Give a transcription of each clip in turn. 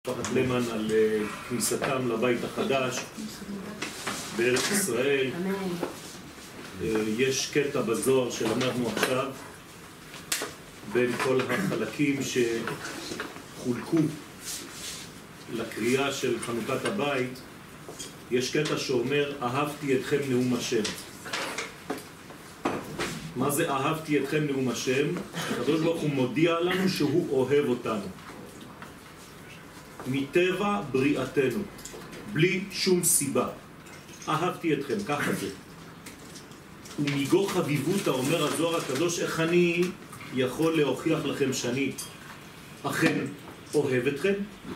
משפחת למן על כניסתם לבית החדש בארץ ישראל. יש קטע בזוהר שלמדנו עכשיו בין כל החלקים שחולקו לקריאה של חנוכת הבית. יש קטע שאומר אהבתי אתכם נאום השם. מה זה אהבתי אתכם נאום השם? הקדוש ברוך הוא מודיע לנו שהוא אוהב אותנו מטבע בריאתנו, בלי שום סיבה. אהבתי אתכם, ככה זה. ומגו חביבות, אומר הזוהר הקדוש, איך אני יכול להוכיח לכם שאני אכן אוהב אתכם?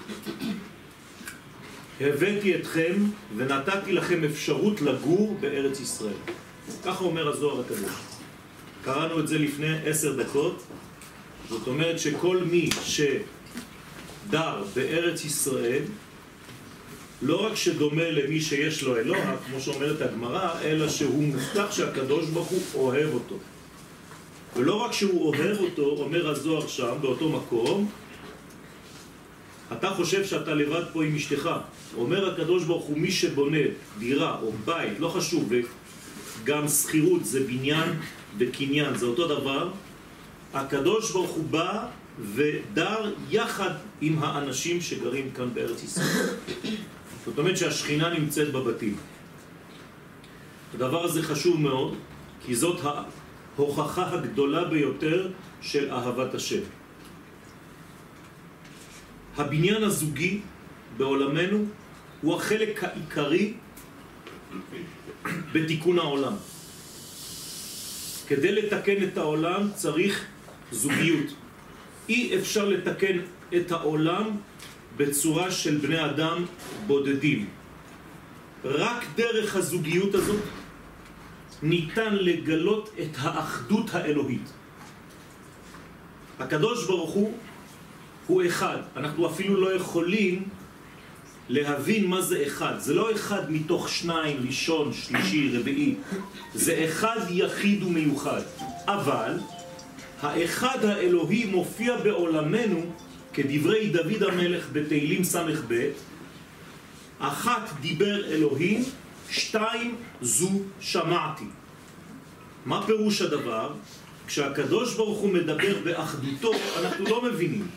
הבאתי אתכם ונתתי לכם אפשרות לגור בארץ ישראל. ככה אומר הזוהר הקדוש. קראנו את זה לפני 10 דקות. זאת אומרת שכל מי דר בארץ ישראל לא רק שדומה למי שיש לו אלוה, כמו שאומרת הגמרא, אלא שהוא מובטח שהקדוש ברוך הוא אוהב אותו. ולא רק שהוא אוהב אותו, אומר הזוהר שם באותו מקום, אתה חושב שאתה לבד פה עם אשתך. אומר הקדוש ברוך הוא, מי שבונה דירה או בית, לא חשוב, וגם שכירות זה בניין וקניין, זה אותו דבר, הקדוש ברוך הוא בא ודר יחד עם האנשים שגרים כאן בארץ ישראל. זאת אומרת שהשכינה נמצאת בבתים. הדבר הזה חשוב מאוד, כי זאת ההוכחה הגדולה ביותר של אהבת השם. הבניין הזוגי בעולמנו הוא החלק העיקרי בתיקון העולם. כדי לתקן את העולם צריך זוגיות. אי אפשר לתקן את העולם בצורה של בני אדם בודדים. רק דרך הזוגיות הזאת ניתן לגלות את האחדות האלוהית. הקדוש ברוך הוא אחד. אנחנו אפילו לא יכולים להבין מה זה אחד. זה לא אחד מתוך שניים, ראשון, שלישי, רביעי. זה אחד יחיד ומיוחד. אבל האחד האלוהי מופיע בעולמנו כדברי דוד המלך בתהילים ס"ב. אחת דיבר אלוהים, שתיים זו שמעתי. מה פירוש הדבר? כשהקדוש ברוך הוא מדבר באחדותו, אנחנו לא מבינים.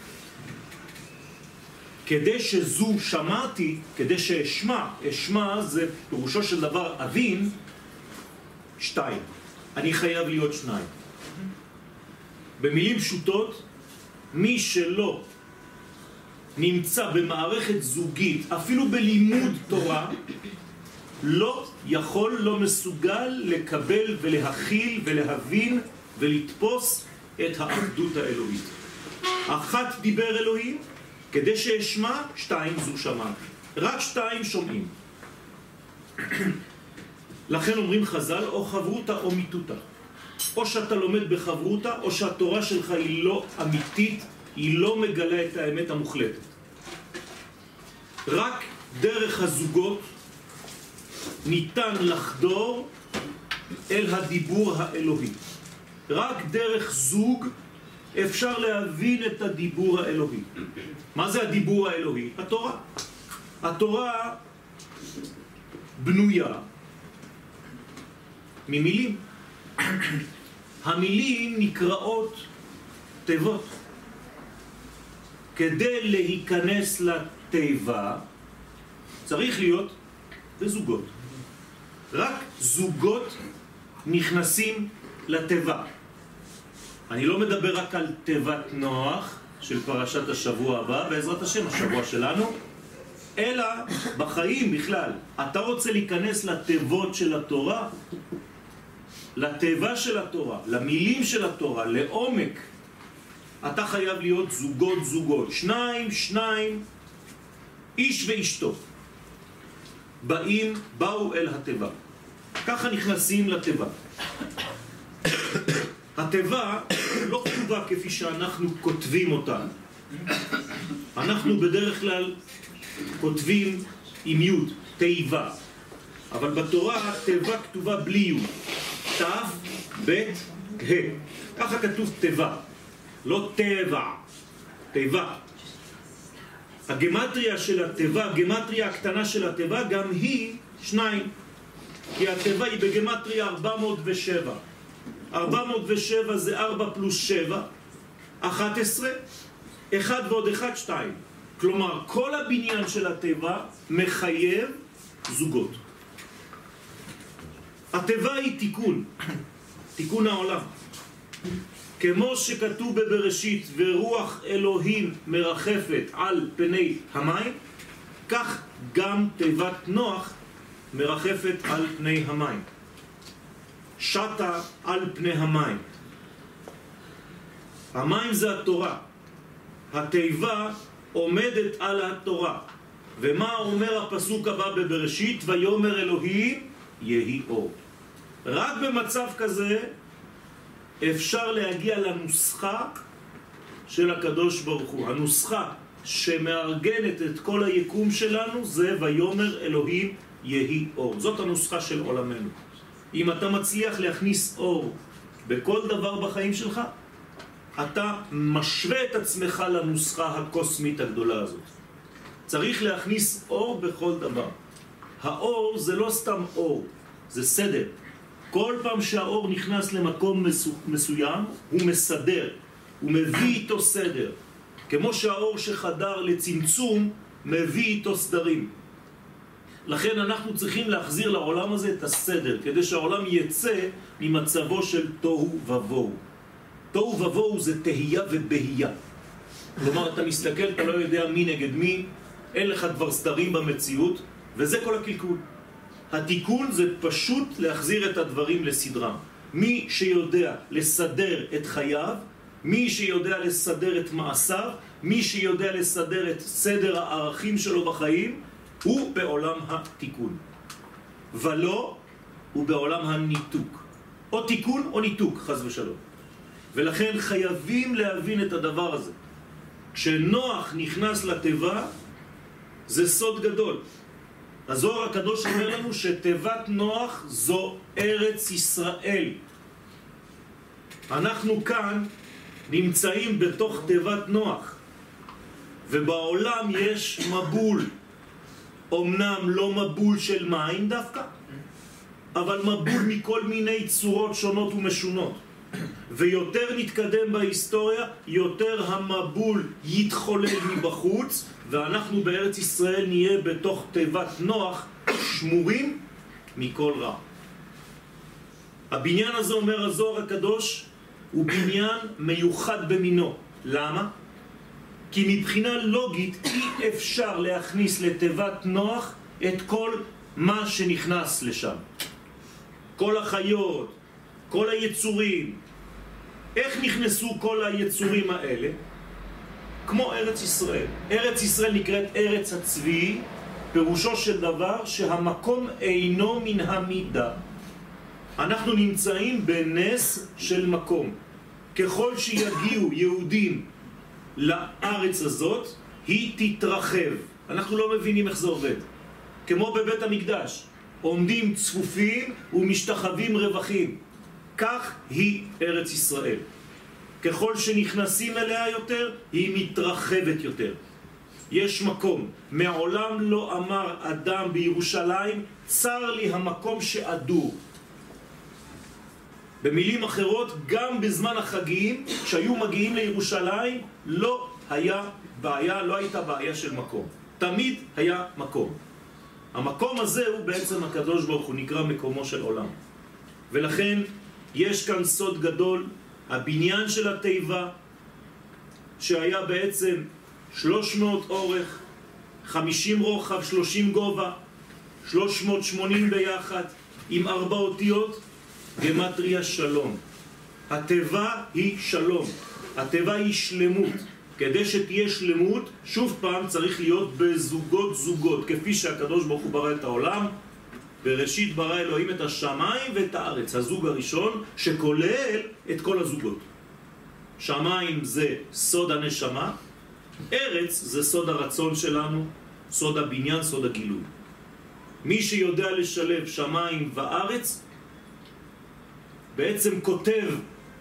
כדי שזו שמעתי, כדי שאשמע זה פירושו של דבר אבין, שתיים. אני חייב להיות שניים. במילים פשוטות, מי שלא נמצא במערכת זוגית, אפילו בלימוד תורה, לא יכול, לא מסוגל לקבל ולהכיל ולהבין ולתפוס את האחדות האלוהית. אחת דיבר אלוהים, כדי שאשמע, שתיים זו שמעתי. רק שתיים שומעים. לכן אומרים חז"ל, או חברותה או מיתותה. או שאתה לומד בחברותה, או שהתורה שלך היא לא אמיתית, היא לא מגלה את האמת המוחלטת. רק דרך הזוגות ניתן לחדור אל הדיבור האלוהי. רק דרך זוג אפשר להבין את הדיבור האלוהי. מה זה הדיבור האלוהי? התורה. התורה בנויה ממילים. המילים נקראות תיבות. כדי להיכנס לתיבה צריך להיות בזוגות. רק זוגות נכנסים לתיבה. אני לא מדבר רק על תיבת נוח של פרשת השבוע הבא, בעזרת השם, השבוע שלנו, אלא בחיים בכלל. אתה רוצה להיכנס לתיבות של התורה, לתיבה של התורה, למילים של התורה, לעומק, אתה חייב להיות זוגות. שניים, איש ואשתו. באו אל התיבה. ככה נכנסים לתיבה. התיבה לא כתובה כפי שאנחנו כותבים אותה. אנחנו בדרך כלל כותבים עם יוד, תיבה. אבל בתורה תיבה כתובה בלי יוד. תו, בית, ה. ככה כתוב תיבה. לא טבע, תיבה. הגמטריה של הטבע, הגמטריה הקטנה של הטבע, גם היא 2. כי הטבע היא בגמטריה 407. 407 זה 4 פלוס 7, 11, 1 ועוד 1, 2. כלומר, כל הבניין של הטבע מחייב זוגות. הטבע היא תיקון, תיקון העולם. כמו שכתוב בבראשית, ורוח אלוהים מרחפת על פני המים, כך גם תיבת נוח מרחפת על פני המים. שטה על פני המים. המים זה התורה. התיבה עומדת על התורה. ומה אומר הפסוק הבא בבראשית? ויאמר אלוהים יהי אור. רק במצב כזה אפשר להגיע לנוסחה של הקדוש ברוך הוא. הנוסחה שמארגנת את כל היקום שלנו זה ויאמר אלוהים יהי אור. זאת הנוסחה של עולמנו. אם אתה מצליח להכניס אור בכל דבר בחיים שלך, אתה משווה את עצמך לנוסחה הקוסמית הגדולה הזאת. צריך להכניס אור בכל דבר. האור זה לא סתם אור, זה סדר. כל פעם שהאור נכנס למקום מסוים, הוא מסדר, הוא מביא איתו סדר. כמו שהאור שחדר לצמצום, מביא איתו סדרים. לכן אנחנו צריכים להחזיר לעולם הזה את הסדר, כדי שהעולם יצא ממצבו של תוהו ובוהו. תוהו ובוהו זה תהייה ובהייה. כלומר, אתה מסתכל, אתה לא יודע מי נגד מי, אין לך כבר סדרים במציאות, וזה כל הקלקול. התיקון זה פשוט להחזיר את הדברים לסדרם. מי שיודע לסדר את חייו, מי שיודע לסדר את מעשיו, מי שיודע לסדר את סדר הערכים שלו בחיים, הוא בעולם התיקון. ולא הוא בעולם הניתוק. או תיקון או ניתוק, חס ושלום. ולכן חייבים להבין את הדבר הזה. כשנוח נכנס לטבע, זה סוד גדול. הזוהר הקדוש אומר לנו שטבעת נוח זו ארץ ישראל. אנחנו כאן נמצאים בתוך טבעת נוח, ובעולם יש מבול. אמנם לא מבול של מים דווקא, אבל מבול מכל מיני צורות שונות ומשונות. ויותר נתקדם בהיסטוריה, יותר המבול יתחולל מבחוץ, ואנחנו בארץ ישראל נהיה בתוך תיבת נוח שמורים מכל רע. הבניין הזה, אומר הזוהר הקדוש, הוא בניין מיוחד במינו. למה? כי מבחינה לוגית אי אפשר להכניס לתיבת נוח את כל מה שנכנס לשם. כל החיות, כל היצורים. איך נכנסו כל היצורים האלה? כמו ארץ ישראל. ארץ ישראל נקראת ארץ הצבי, פירושו של דבר שהמקום אינו מן המידה. אנחנו נמצאים בנס של מקום. ככל שיגיעו יהודים לארץ הזאת, היא תתרחב. אנחנו לא מבינים איך זה עובד. כמו בבית המקדש, עומדים צפופים ומשתחווים רווחים. כך היא ארץ ישראל. ככל שנכנסים אליה יותר, היא מתרחבת יותר. יש מקום. מעולם לא אמר אדם בירושלים, צר לי המקום שאדור. במילים אחרות, גם בזמן החגים, כשהיו מגיעים לירושלים, לא הייתה בעיה של מקום. תמיד היה מקום. המקום הזה הוא בעצם הקדוש ברוך הוא, נקרא מקומו של עולם. ולכן יש כאן סוד גדול, הבניין של התיבה, שהיה בעצם 300 אורך, 50 רוחב, 30 גובה, 380 ביחד, עם 4 אותיות, גמטריה שלום. התיבה היא שלום, התיבה היא שלמות. כדי שתהיה שלמות, שוב פעם צריך להיות בזוגות זוגות, כפי שהקדוש ברוך הוא ברא את העולם. בראשית ברא אלוהים את השמיים ואת הארץ, הזוג הראשון שכולל את כל הזוגות. שמיים זה סוד הנשמה, ארץ זה סוד הרצון שלנו, סוד הבניין, סוד הגילוי. מי שיודע לשלב שמיים וארץ, בעצם כותב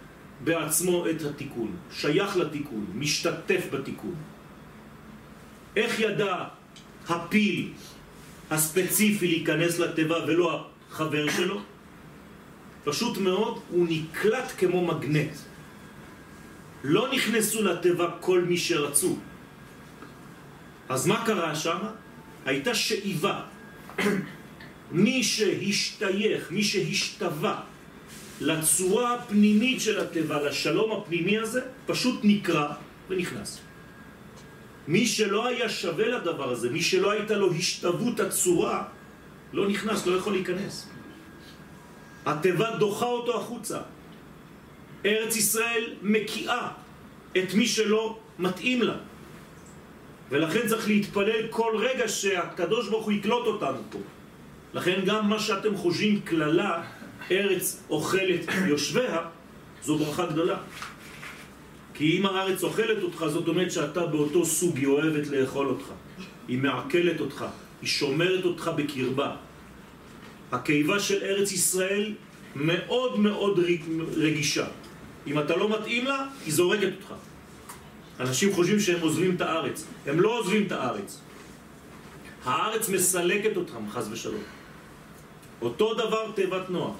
בעצמו את התיקון, שייך לתיקון, משתתף בתיקון. איך ידע הפיל הספציפי להיכנס לתיבה ולא החבר שלו? פשוט מאוד, הוא נקלט כמו מגנט. לא נכנסו לתיבה כל מי שרצו. אז מה קרה שם? הייתה שאיבה. מי שהשתייך, מי שהשתווה לצורה הפנימית של התיבה, לשלום הפנימי הזה, פשוט נקרא ונכנס. מי שלא היה שווה לדבר הזה, מי שלא הייתה לו השתוות הצורה, לא נכנס, לא יכול להיכנס. התיבה דוחה אותו החוצה. ארץ ישראל מקיאה את מי שלא מתאים לה. ולכן צריך להתפלל כל רגע שהקדוש ברוך הוא יקלוט אותנו פה. לכן גם מה שאתם חושבים כללה, ארץ אוכלת יושביה, זו ברכה גדולה. כי אם הארץ אוכלת אותך, זאת אומרת שאתה באותו סוג, היא אוהבת לאכול אותך. היא מעכלת אותך, היא שומרת אותך בקרבה. הקיבה של ארץ ישראל מאוד מאוד רגישה. אם אתה לא מתאים לה, היא זורקת אותך. אנשים חושבים שהם עוזבים את הארץ. הם לא עוזבים את הארץ. הארץ מסלקת אותם, חס ושלום. אותו דבר תיבת נוח.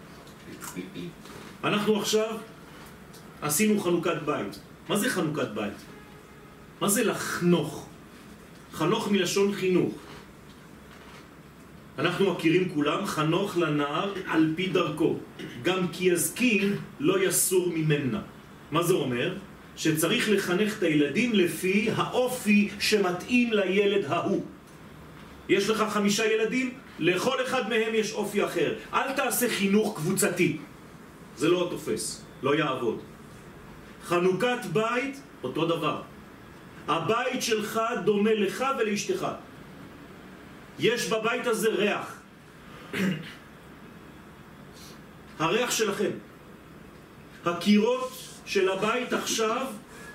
אנחנו עכשיו עשינו חנוכת בית. מה זה חנוכת בית? מה זה לחנוך? חנוך מלשון חינוך. אנחנו מכירים כולם, חנוך לנער על פי דרכו. גם כי יזקין לא יסור ממנה. מה זה אומר? שצריך לחנך את הילדים לפי האופי שמתאים לילד ההוא. יש לך 5 ילדים, לכל אחד מהם יש אופי אחר. אל תעשה חינוך קבוצתי. זה לא תופס, לא יעבוד. חנוכת בית, אותו דבר. הבית שלך דומה לך ולאשתך. יש בבית הזה ריח. הריח שלכם. הקירות של הבית עכשיו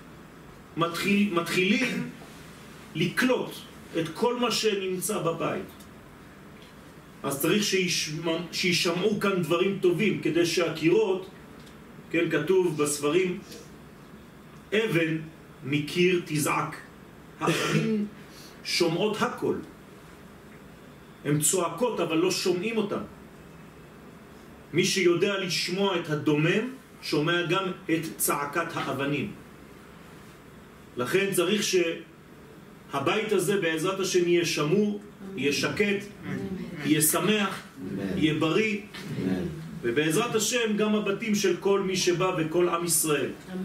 מתחילים לקלוט את כל מה שנמצא בבית. אז צריך שישמעו כאן דברים טובים, כדי שהקירות, כן, כתוב בספרים, אבן מקיר תזעק. האבנים שומעות הכל. הן צועקות אבל לא שומעים אותן. מי שיודע לשמוע את הדומם, שומע גם את צעקת האבנים. לכן צריך שהבית הזה בעזרת השם יהיה שמור, יהיה שקט, יהיה שמח, יהיה בריא, ובעזרת השם גם הבתים של כל מי שבא וכל עם ישראל.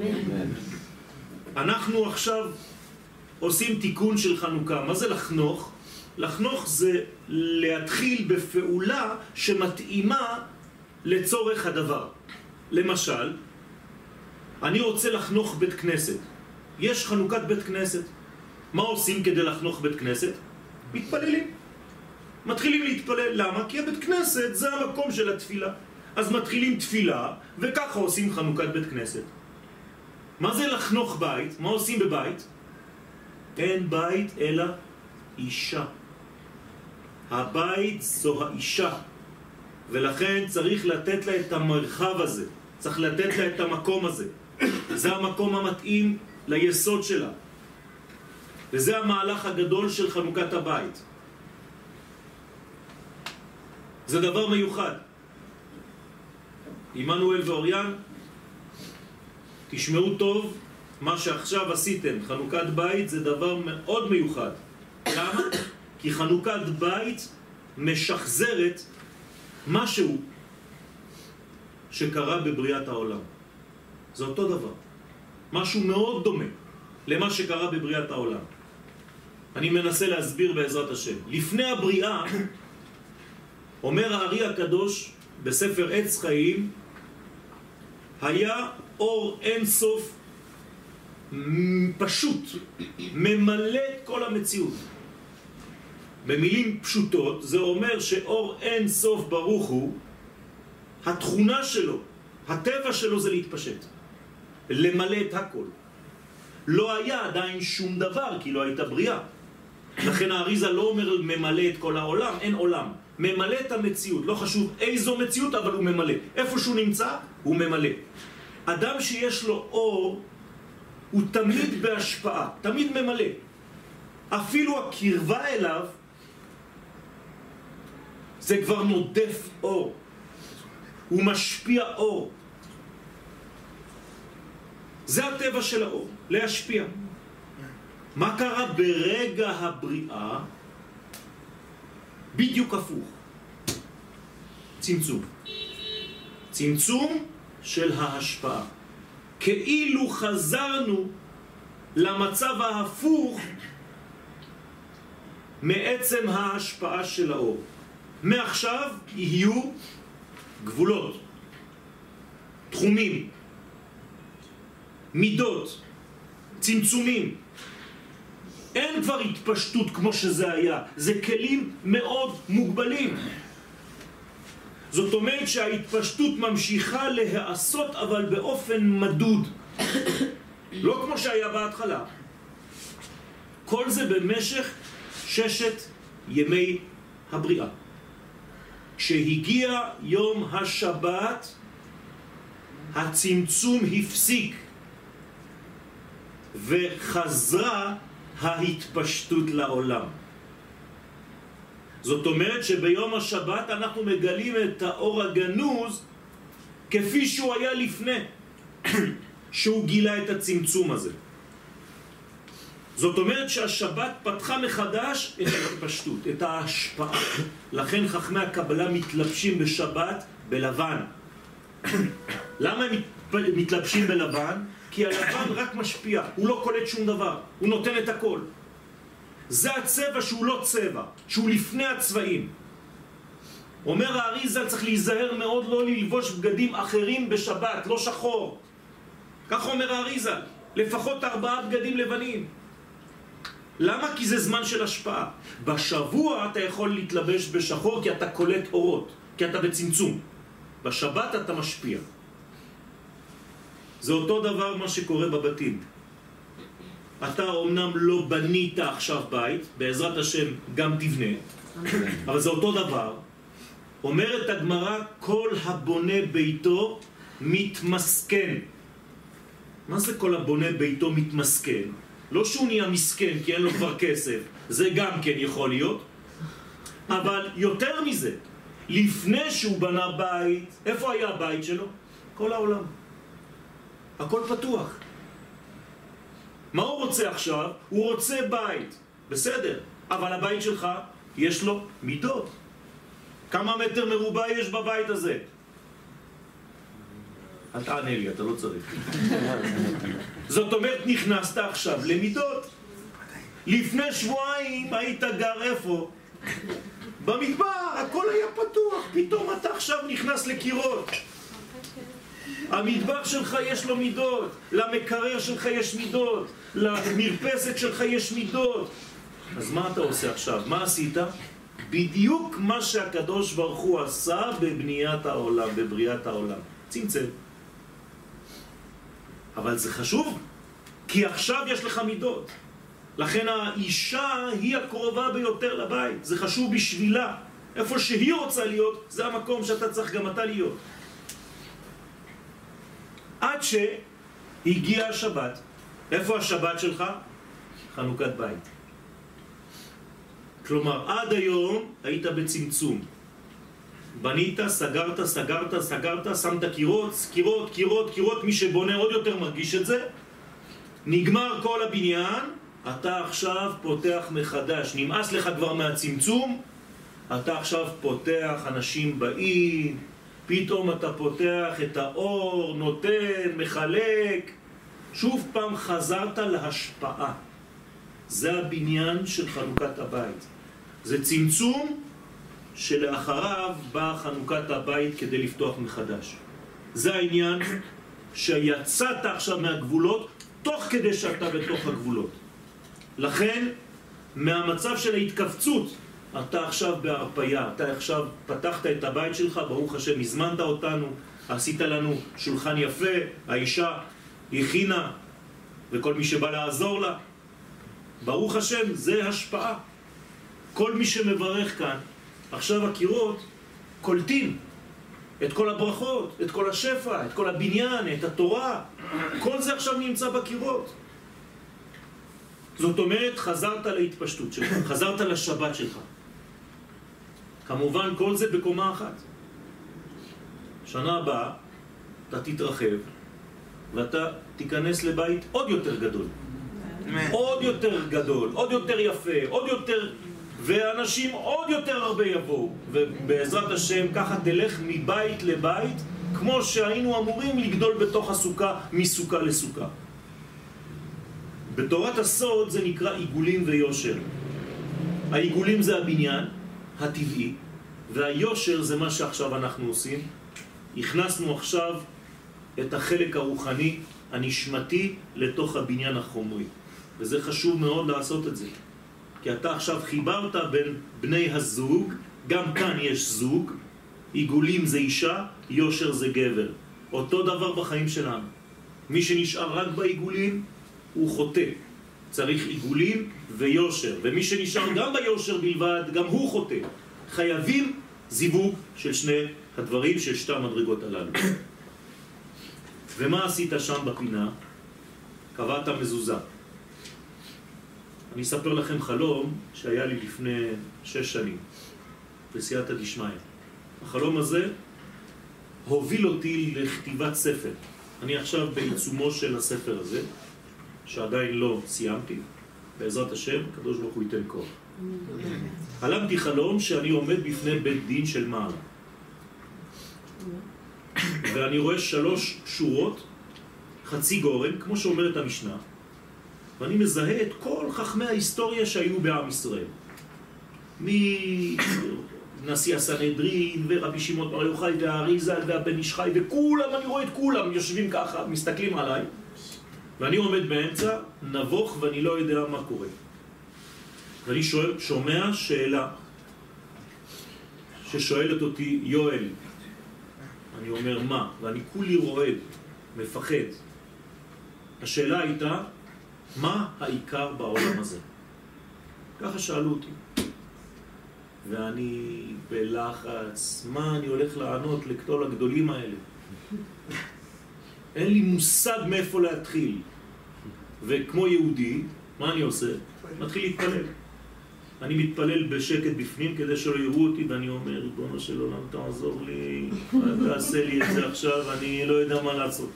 אנחנו עכשיו עושים תיקון של חנוכה. מה זה לחנוך? לחנוך זה להתחיל בפעולה שמתאימה לצורך הדבר. למשל, אני רוצה לחנוך בית כנסת. יש חנוכת בית כנסת. מה עושים כדי לחנוך בית כנסת? מתפללים. מתחילים להתפלל. למה? כי הבית כנסת זה המקום של התפילה. אז מתחילים תפילה, וככה עושים חנוכת בית כנסת. מה זה לחנוך בית? מה עושים בבית? אין בית אלא אישה. הבית זו האישה. ולכן צריך לתת לה את המרחב הזה. צריך לתת לה את המקום הזה. זה המקום המתאים ליסוד שלה. וזה המהלך הגדול של חנוכת הבית. זה דבר מיוחד. עמנואל ואוריאן, תשמעו טוב, מה שעכשיו עשיתם, חנוכת בית, זה דבר מאוד מיוחד. למה? כי חנוכת בית משחזרת משהו שקרה בבריאת העולם. זה אותו דבר. משהו מאוד דומה למה שקרה בבריאת העולם. אני מנסה להסביר בעזרת השם. לפני הבריאה, אומר הארי הקדוש בספר עץ חיים, היה אור אין סוף פשוט, ממלא את כל המציאות. במילים פשוטות זה אומר שאור אין סוף ברוך הוא, התכונה שלו, הטבע שלו זה להתפשט, למלא את הכל. לא היה עדיין שום דבר כי לא הייתה בריאה. לכן האריזה לא אומר ממלא את כל העולם, אין עולם. ממלא את המציאות, לא חשוב איזו מציאות, אבל הוא ממלא. איפה שהוא נמצא, הוא ממלא. אדם שיש לו אור, הוא תמיד בהשפעה, תמיד ממלא. אפילו הקרבה אליו, זה כבר נודף אור. הוא משפיע אור. זה הטבע של האור, להשפיע. מה קרה ברגע הבריאה? בדיוק הפוך. צמצום. צמצום של ההשפעה. כאילו חזרנו למצב ההפוך מעצם ההשפעה של האור. מעכשיו יהיו גבולות, תחומים, מידות, צמצומים. אין כבר התפשטות כמו שזה היה. זה כלים מאוד מוגבלים. זאת אומרת שההתפשטות ממשיכה להיעשות אבל באופן מדוד. לא כמו שהיה בהתחלה. כל זה במשך 6 ימי הבריאה. כשהגיע יום השבת, הצמצום הפסיק וחזרה ההתפשטות לעולם. זאת אומרת שביום השבת אנחנו מגלים את האור הגנוז כפי שהוא היה לפני שהוא גילה את הצמצום הזה. זאת אומרת שהשבת פתחה מחדש את ההתפשטות, את ההשפעה. לכן חכמי הקבלה מתלבשים בשבת בלבן. למה הם מתלבשים בלבן? כי הלבן רק משפיע, הוא לא קולט שום דבר, הוא נותן את הכל. זה הצבע שהוא לא צבע, שהוא לפני הצבעים. אומר האריז"ל, צריך להיזהר מאוד לא ללבוש בגדים אחרים בשבת, לא שחור. כך אומר האריז"ל, לפחות 4 בגדים לבנים. למה? כי זה זמן של השפעה. בשבוע אתה יכול להתלבש בשחור כי אתה קולט אורות, כי אתה בצמצום. בשבת אתה משפיע. זה אותו דבר מה שקורה בבתים. אתה אומנם לא בנית עכשיו בית, בעזרת השם גם תבנה, אבל זה אותו דבר. אומרת הגמרא, כל הבונה ביתו מתמסכן. מה זה כל הבונה ביתו מתמסכן? לא שהוא נהיה מסכן כי אין לו כבר כסף, זה גם כן יכול להיות, אבל יותר מזה, לפני שהוא בנה בית, איפה היה הבית שלו? כל העולם. הכל פתוח. מה הוא רוצה עכשיו? הוא רוצה בית, בסדר, אבל הבית שלך יש לו מידות. כמה מטר מרובע יש בבית הזה? אל תענה לי, אתה לא צריך. זאת אומרת, נכנסת עכשיו למידות. לפני שבועיים היית גר איפה? במדבר, הכל היה פתוח, פתאום אתה עכשיו נכנס לקירות. המטבח שלך יש לו מידות, למקרר שלך יש מידות, למרפסת שלך יש מידות. אז מה אתה עושה עכשיו? מה עשית? בדיוק מה שהקדוש ברוך הוא עשה בבניית העולם, בבריאת העולם. צמצם. אבל זה חשוב, כי עכשיו יש לך מידות. לכן האישה היא הקרובה ביותר לבית. זה חשוב בשבילה. איפה שהיא רוצה להיות, זה המקום שאתה צריך גם אתה להיות. עד שהגיע השבת. איפה השבת שלך? חנוכת בית. כלומר, עד היום היית בצמצום. בנית, סגרת, שמת קירות, מי שבונה עוד יותר מרגיש את זה. נגמר כל הבניין, אתה עכשיו פותח מחדש. נמאס לך כבר מהצמצום, אתה עכשיו פותח, אנשים באים, פתאום אתה פותח את האור, נותן, מחלק. שוב פעם חזרת להשפעה. זה הבניין של חנוכת הבית. זה צמצום שלאחריו באה חנוכת הבית כדי לפתוח מחדש. זה העניין שיצאת עכשיו מהגבולות תוך כדי שאתה בתוך הגבולות. לכן מהמצב של ההתכווצות אתה עכשיו בהרפיה, אתה עכשיו פתחת את הבית שלך, ברוך השם, הזמנת אותנו, עשית לנו שולחן יפה, האישה הכינה וכל מי שבא לעזור לה, ברוך השם, זה השפעה. כל מי שמברך כאן, עכשיו הקירות קולטים את כל הברכות, את כל השפע, את כל הבניין, את התורה. כל זה עכשיו נמצא בקירות. זאת אומרת, חזרת להתפשטות שלך, חזרת לשבת שלך. כמובן, כל זה בקומה אחת. שנה הבאה, אתה תתרחב, ואתה תיכנס לבית עוד יותר גדול. עוד יותר גדול, עוד יותר יפה, עוד יותר... ואנשים עוד יותר הרבה יבואו. ובעזרת השם, ככה תלך מבית לבית, כמו שהיינו אמורים לגדול בתוך הסוכה, מסוכה לסוכה. בתורת הסוד זה נקרא עיגולים ויושר. העיגולים זה הבניין הטבעי, והיושר זה מה שעכשיו אנחנו עושים. הכנסנו עכשיו את החלק הרוחני, הנשמתי, לתוך הבניין החומרי. וזה חשוב מאוד לעשות את זה. כי אתה עכשיו חיברת בין בני הזוג, גם כאן יש זוג, עיגולים זה אישה, יושר זה גבר. אותו דבר בחיים שלנו. מי שנשאר רק בעיגולים, הוא חוטא. צריך עיגולים ויושר. ומי שנשאר גם ביושר בלבד, גם הוא חוטא. חייבים זיווג של שני הדברים, של שתי המדרגות הללו. ומה עשית שם בפינה? קבעת מזוזה. אני אספר לכם חלום שהיה לי לפני 6 שנים, בסייעתא דשמיא. החלום הזה הוביל אותי לכתיבת ספר. אני עכשיו בעיצומו של הספר הזה, שעדיין לא סיימתי. בעזרת השם, הקדוש ברוך הוא ייתן כוח. חלמתי חלום שאני עומד בפני בית דין של מעלה. ואני רואה 3 שורות, חצי גורן, כמו שאומרת המשנה, ואני מזהה את כל חכמי ההיסטוריה שהיו בעם ישראל. מנשיא הסנהדרין ורבי שמעון בר יוחאי והאריז"ל והבן איש חי וכולם, אני רואה את כולם יושבים ככה, מסתכלים עליי, ואני עומד באמצע, נבוך ואני לא יודע מה קורה. ואני שומע שאלה ששואלת אותי יואל. אני אומר מה? ואני כולי רועד, מפחד. השאלה הייתה, מה העיקר בעולם הזה? ככה שאלו אותי. ואני בלחץ, מה אני הולך לענות לקטול הגדולים האלה? אין לי מושג מאיפה להתחיל. וכמו יהודי, מה אני עושה? מתחיל להתפלל. אני מתפלל בשקט בפנים כדי שלא יראו אותי, ואני אומר, ריבונו של עולם, תעזור לי, תעשה לי את זה עכשיו, אני לא יודע מה לעשות.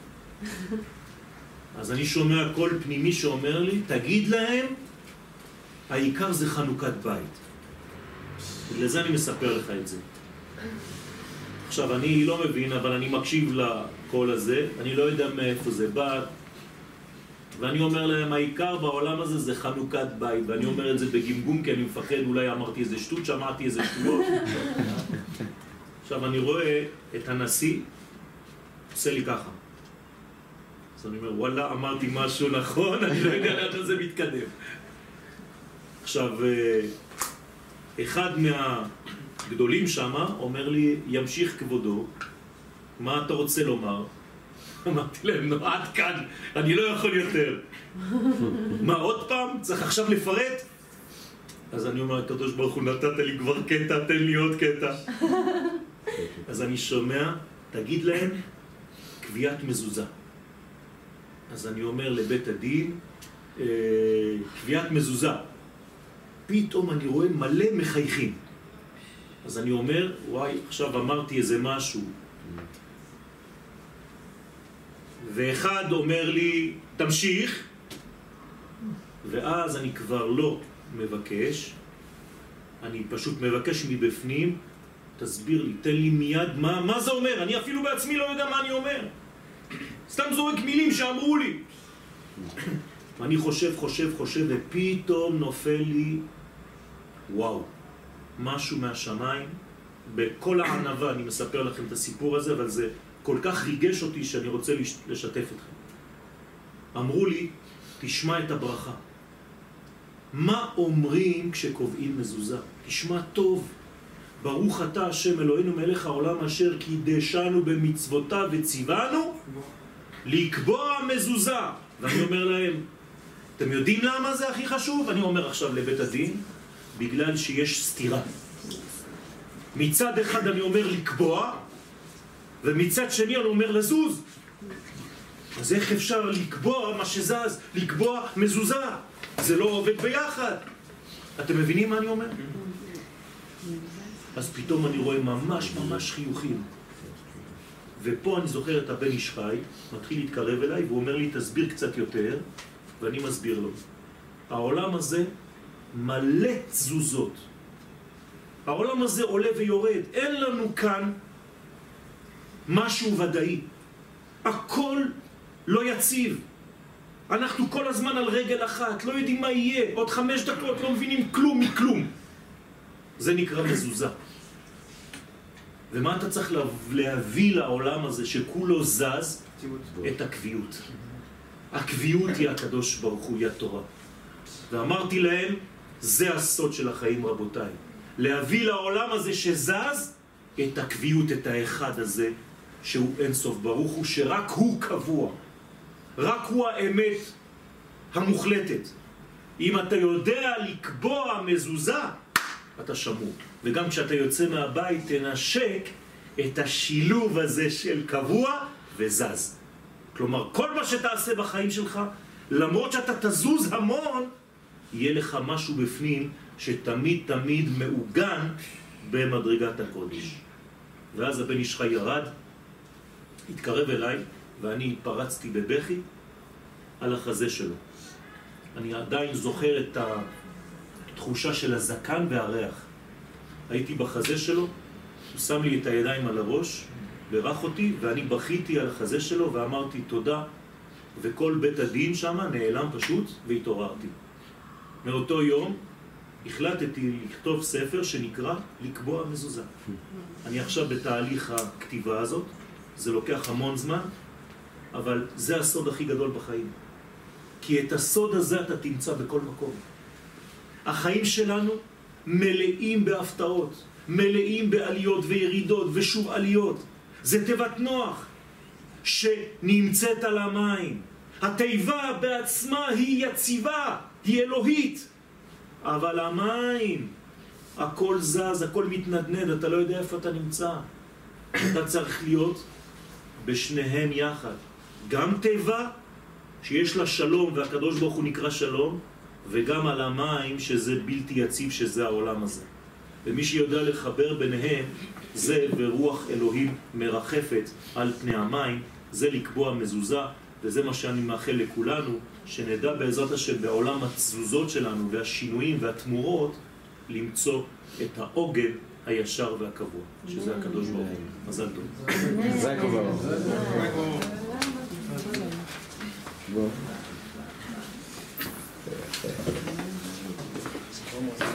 אז אני שומע קול פנימי שאומר לי, תגיד להם, העיקר זה חנוכת בית. לזה אני מספר לך את זה. עכשיו, אני לא מבין, אבל אני מקשיב לקול הזה, אני לא יודע מאיפה זה בא, ואני אומר להם, העיקר בעולם הזה זה חנוכת בית, ואני אומר את זה בגמגום, כי אני מפחד, אולי אמרתי איזה שטות, שמעתי איזה שטויות. עכשיו, אני רואה את הנשיא, עושה לי ככה. אז אני אומר, וואלה, אמרתי משהו נכון, אני לא יודע לאן זה מתקדם. עכשיו, אחד מהגדולים שם אומר לי, ימשיך כבודו, מה אתה רוצה לומר? אמרתי להם, נו, עד כאן, אני לא יכול יותר. מה, עוד פעם? צריך עכשיו לפרט? אז אני אומר, הקדוש ברוך הוא, נתת לי כבר קטע, תן לי עוד קטע. אז אני שומע, תגיד להם, קביעת מזוזה. אז אני אומר לבית הדין, קביעת מזוזה. פתאום אני רואה מלא מחייכים. אז אני אומר, וואי, עכשיו אמרתי איזה משהו. ואחד אומר לי, תמשיך. ואז אני כבר לא מבקש. אני פשוט מבקש מבפנים, תסביר לי, תן לי מיד מה זה אומר. אני אפילו בעצמי לא יודע מה אני אומר. סתם זורק מילים שאמרו לי. ואני חושב, ופתאום נופל לי, וואו, משהו מהשמיים. בכל הענבה אני מספר לכם את הסיפור הזה, אבל זה כל כך ריגש אותי שאני רוצה לשתף אתכם. אמרו לי, תשמע את הברכה. מה אומרים כשקובעים מזוזה? תשמע טוב. ברוך אתה השם אלוהינו מלך העולם אשר קידשנו במצוותיו וציוונו לקבוע מזוזה. ואני אומר להם, אתם יודעים למה זה הכי חשוב? אני אומר עכשיו לבית הדין, בגלל שיש סתירה. מצד אחד אני אומר לקבוע, ומצד שני אני אומר לזוז. אז איך אפשר לקבוע מה שזז? לקבוע מזוזה? זה לא עובד ביחד. אתם מבינים מה אני אומר? אז פתאום אני רואה ממש חיוכים. ופה אני זוכר את הבן איש חי, מתחיל להתקרב אליי, והוא אומר לי, תסביר קצת יותר, ואני מסביר לו. העולם הזה מלא תזוזות. העולם הזה עולה ויורד. אין לנו כאן משהו ודאי. הכל לא יציב. אנחנו כל הזמן על רגל אחת, לא יודעים מה יהיה. עוד 5 דקות לא מבינים כלום מכלום. זה נקרא מזוזה. ומה אתה צריך להביא לעולם הזה שכולו זז? את הקביעות. הקביעות היא הקדוש ברוך הוא, היא התורה. ואמרתי להם, זה הסוד של החיים רבותיי. להביא לעולם הזה שזז את הקביעות, את האחד הזה, שהוא אין סוף ברוך הוא, שרק הוא קבוע. רק הוא האמת המוחלטת. אם אתה יודע לקבוע מזוזה, אתה שמור. וגם כשאתה יוצא מהבית, תנשק את השילוב הזה של קבוע וזז. כלומר, כל מה שתעשה בחיים שלך, למרות שאתה תזוז המון, יהיה לך משהו בפנים שתמיד תמיד מעוגן במדרגת הקודש. ואז הבן איש חי ירד, התקרב אליי, ואני פרצתי בבכי על החזה שלו. אני עדיין זוכר את התחושה של הזקן והריח. הייתי בחזה שלו, הוא שם לי את הידיים על הראש, ברך אותי, ואני בכיתי על החזה שלו ואמרתי תודה, וכל בית הדין שם נעלם פשוט והתעוררתי. מאותו יום החלטתי לכתוב ספר שנקרא לקבוע מזוזה. אני עכשיו בתהליך הכתיבה הזאת, זה לוקח המון זמן, אבל זה הסוד הכי גדול בחיים. כי את הסוד הזה אתה תמצא בכל מקום. החיים שלנו מלאים בהפתעות, מלאים בעליות וירידות ושוב עליות. זה תיבת נוח שנמצאת על המים. התיבה בעצמה היא יציבה, היא אלוהית. אבל המים, הכל זז, הכל מתנדנד, אתה לא יודע איפה אתה נמצא. אתה צריך להיות בשניהם יחד. גם תיבה שיש לה שלום והקדוש ברוך הוא נקרא שלום, וגם על המים שזה בלתי יציב, שזה העולם הזה. ומי שיודע לחבר ביניהם, זה ברוח אלוהים מרחפת על פני המים, זה לקבוע מזוזה, וזה מה שאני מאחל לכולנו, שנדע בעזרת השם בעולם התזוזות שלנו והשינויים והתמורות, למצוא את העוגן הישר והקבוע, שזה הקדוש ברוך הוא. מזל טוב. זה הקבוע. בוא.